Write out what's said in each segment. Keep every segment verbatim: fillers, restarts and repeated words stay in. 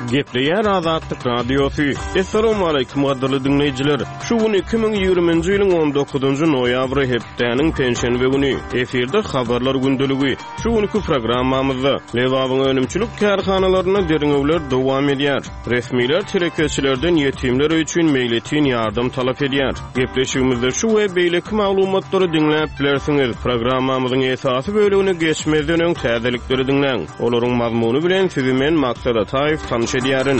Gepleýär Azatlyk radiosu. Assalamu alaykum gaderly dinleýijiler. Şu gün iki bin ýygrymynjy ýylyň on dokuzunjy noýabry hepdeniň penşenbe güni. Eferde habarlar gündeligi. Şu günkü programmamyzda Lewabyň önümçilik kärhanalaryna deriňewler dowam edýär. Resmiler terekeçilerden ýetimler üçin meýletin ýardym talap edýär. Gepleşigimizde şu we beýleki maglumatlary dinläp bilersiňiz. Programmamyzyň esasy bölügini geçmezden öň täzelikleri dinleň. Olaryň mazmuny bilen sizi men Maksat Ataýew tanış edýärin.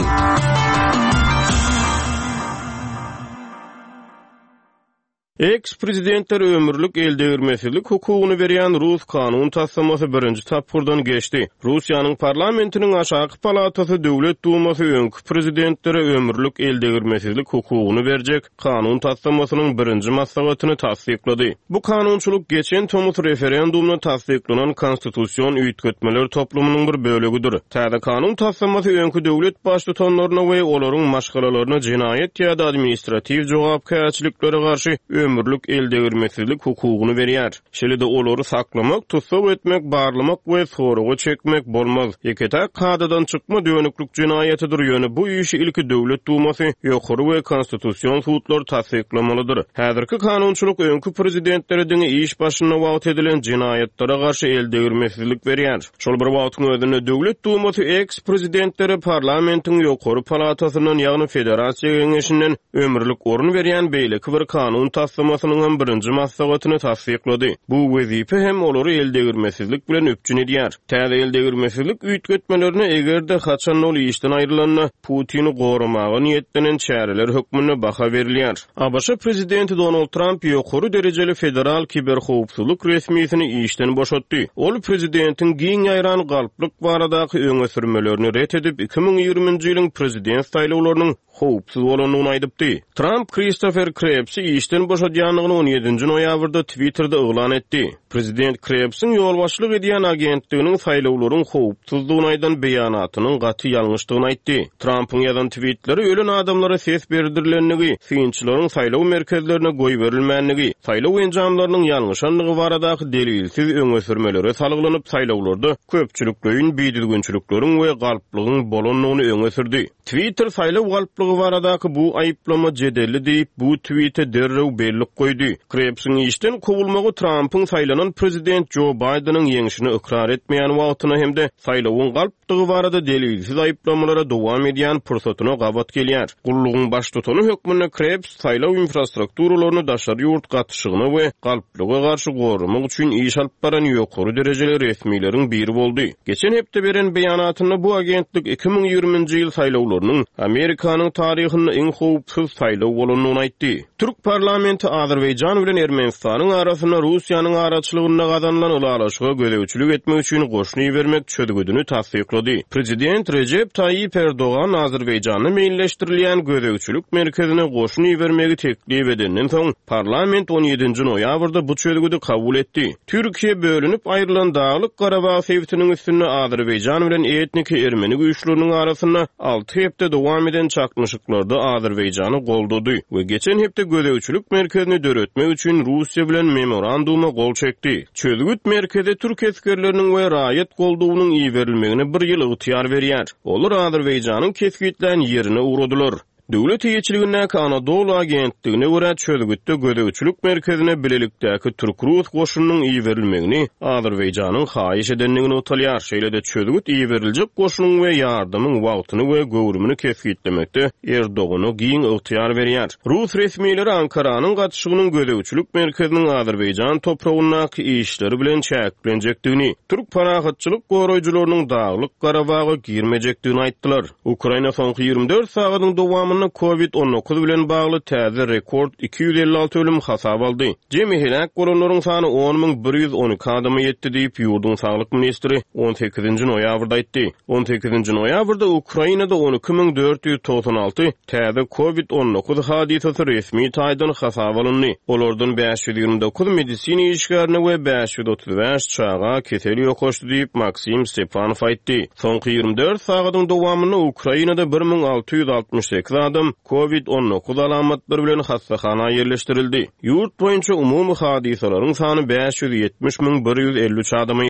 Ex-prezidentler ömürlük eldegirmesizlik hukugyny berýän Rus kanun tassamasy birinji tapgyrdan geçdi. Russiýanyň parlamentiniň aşaky palatasy Döwlet dumasy öňkü prezidentlere ömürlük eldegirmesizlik hukugyny berjek kanun tassamasynyň birinji maslahatyny tasdiklady. Bu kanunçylyk geçen tomut referendumna tasdiklanan konstitusiýon üýtgetmeler toplumynyň bir bölügidir. Täze kanun tassamasy öňkü döwlet başlyklaryna we olaryň maşgalalaryna jinaýet ýa-da administrativ jogapkärçiliklere garşy ömürlük eldegirmesizlik hukugyny berýär. Şeýle-de olary saklamak, tutsap etmek, barlamak we soragy çekmek bolmaz. Ýekete kadadan çykma dönüklük jinaýatydyr. Ýöne bu işi ilki döwlet dumasy, ýokary we konstitusiýon suwtlary tasdiklamalydyr. Häzirki kanunçylyk öňkü prezidentlere diňe iş başyna wagt edilen jinaýatlere garşy eldegirmesizlik berýär. Şol bir wagtyň özünde döwlet dumasy ex-prezidentlere parlamentiň ýokary palatasynyň ýagny federasiýa geňeşinden ömürlük orun berýän beýleki bir kanun tassamasynyň birinji maslahatyny tasdiklady. Bu wezipe hem olary eldegirmesizlik bilen öpjün edýär. Täze eldegirmesizlik üýtgetmelerini egerde haçan ol işden aýrylanna Putini goramagy niýetlenen çäreler hökmüne baha berilýär. A B Ş prezidenti Donald Trump ýokary derejeli federal kiber howpsuzlyk resmiýetini işden boşatdy. Ol prezidentiň giň ýaýran galplyk baradaky öňe sürmelerini ret edip iki bin ýygrymynjy ýylyň prezident saýlawlarynyň howpsuz bolanyny aýdypdy. Trump Christopher Krebs'i işden boşadýanyny on ýedinji noýabrda Twitterda oglan etdi. Prezident Krebs'iň ýolbaşçylyk edýän agentliginiň saýlawlaryň howpsuzlygyny aýdan beýanatynyň gaty ýalňyşdygyny aýtdy. Trump'yň ýazan tweetleri ölen adamlara ses berdirilenligi, synçylaryň saýlaw merkezlerine goý berilmänligi, saýlaw enjamlarynyň ýalňyşanlygy baradaky delilsiz öňe sürmelere salyglanyp saýlawlarda köpçülikleýin biýdilgençilikleriň we galplygyň bolanlygyny öňe sürdi. Twitter saýlaw galplygy baradaky bu aýyplama jedelli diýip bu tweete derrew bellik goýdy. Krebs'iň işden kowulmagy Trump'yň saýlanan prezident Joe Biden'yň ýeňişini ikrar etmeýän wagtyna hemde saýlawyň galplygy barada delilsiz aýyplamalara dowam edýän pursatyna gabat gelýär. Gullugyň baş tutany hökmüne Krebs saýlaw infrastrukturalyny daşary ýurt gatyşygyny we galplyga garşy gorumak üçin iş alyp baran ýokary derejeli resmiýlerin biri boldy. Geçen hepde beren beýanatyna bu agentlik iki bin ýygrymynjy ýyl saýlawlarynyň Amerikanyň taryhynda iň howpsuz saýlaw bolanyny aýtdy. Türk parlamenti Azerbaýjan bilen Ermenistanyň arasynda Russiýanyň araçylygyna gazanylan ulalaşyga gödäwçilik etmek üçin goşuny bermek çödügüdüni tasdiklady. Prezident Recep Tayyip Erdoğan Azerbaýjany meýilleşdirilýän gödäwçilik merkezine goşuny bermegi teklip edenden soň parlament on ýedinji noýabrda bu çödügüdi kabul etdi. Türkiýe bölünip aýrylan Daglyk Garabag sewtiniň üstünde Azerbaýjan bilen etnik ermeni güýçleriniň arasynda alty hepde dowam eden çakmışyklarda Azerbaýjany goldady we geçen hepde gödäwçilik merkezini döretmek üçin Russiýa bilen memoranduma gol çekdi. Çödügüt merkeze Türk eskerleriniň we raýat goldugynyň iý berilmegine bir ýyl ygtyýar berýär. Olar Azerbaýjanyň kesgitlen ýerine uradylar. Döwlet ýeçiligindäki Anadolu agentligine görä çödügütde gödäwçilik merkezine bilelikdäki Türk-Rus goşunynyň iý berilmegini Azerbaýjanyň haýyş edenligini utalýar. Şeýle-de çödügüt iý beriljek goşunyň we ýardymyň wagtyny we göwrümini kesgitlemekde Erdogany giň ygtyýar berýär. Rus resmiýetleri Ankaranyň gatyşygynyň gödäwçilik merkeziniň Azerbaýjan topragyndaky işleri bilen çäklenjekdigini, türk parahatçylyk goraýjylarynyň Daglyk Garabaga girmejekdigini aýtdylar. Ukraina soňky ýygrimi dört sagatyň dowamyny covid on dokuz bilen bagly täze rekord iki yüz elli alty ölüm hasap aldy. Jemi helak bolanlaryň sany on min bir yüz on iki adama ýetdi diýip ýurdun saglyk ministri on sekizinji noýabrda aýtdy. on sekizinji noýabrda Ukrainada on iki min dört yüz toksan alty täze covid on dokuz hadisesi resmi taýdan hasap alındy. Olardan beş yüz ýygrimi dokuz medisina işgärine we beş yüz otuz beş çaga keseli ýokaşdy diýip Maksim Stepanov aýtdy. Soňky ýygrimi dört sagatyň dowamyny Ukrainada bir min alty yüz altmış sekiz adam covid on dokuz alamatları bilen hastahana ýerleşdirildi. Ýurt boýunça umumy hadisalaryň sany beş yüz ýetmiş min bir yüz elli üç adama